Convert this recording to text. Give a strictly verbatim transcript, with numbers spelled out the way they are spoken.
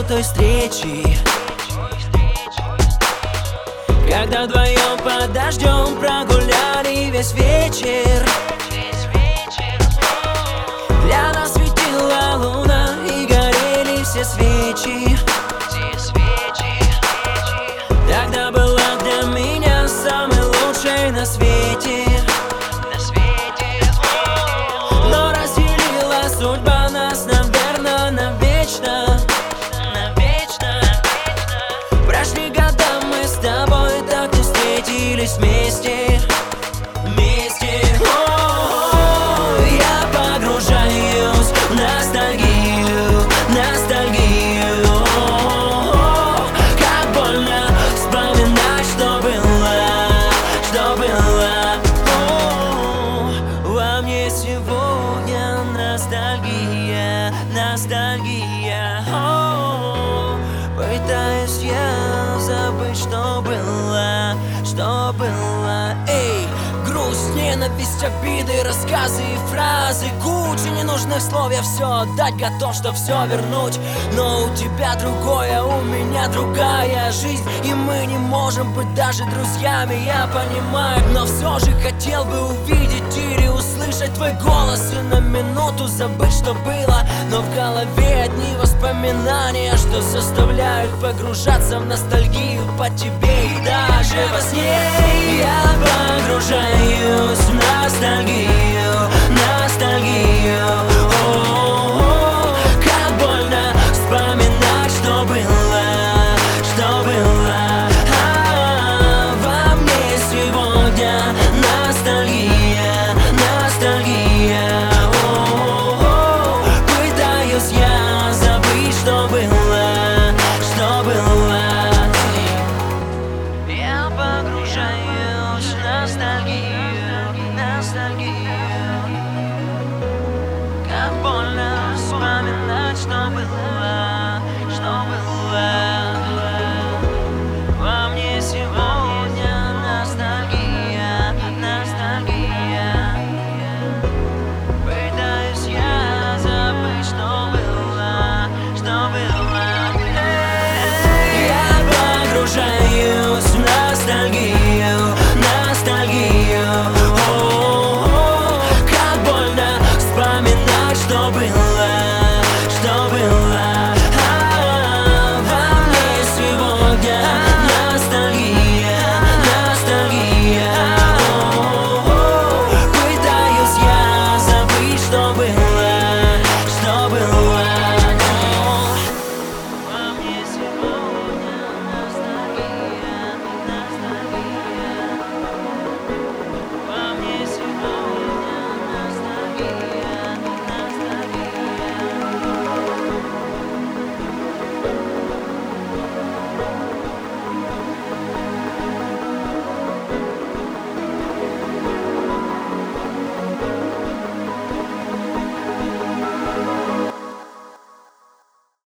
той встречи, когда вдвоем под дождем прогуляли весь вечер. Для нас светила луна и горели все свечи. Тогда была для меня самой лучшей на свете. Но разделила судьба нас, наверное, навечно. Прошли года, мы с тобой так и встретились вместе. Вместе. О, я погружаюсь в ностальгию, ностальгию. О, как больно вспоминать, что было, что было. О, во мне сегодня ностальгия, ностальгия. О, пытаюсь я забыть, что было, что было. Эй, грусть, ненависть, обиды, рассказы и фразы, куча ненужных слов, я все отдать готов, что все вернуть. Но у тебя другое, у меня другая жизнь, и мы не можем быть даже друзьями, я понимаю. Но все же хотел бы увидеть или услышать твой голос и на минуту забыть, что было. Но в голове одни воспоминания, что заставляют погружаться в ностальгию по тебе. И даже во сне я погружаюсь в ностальгию, ностальгию.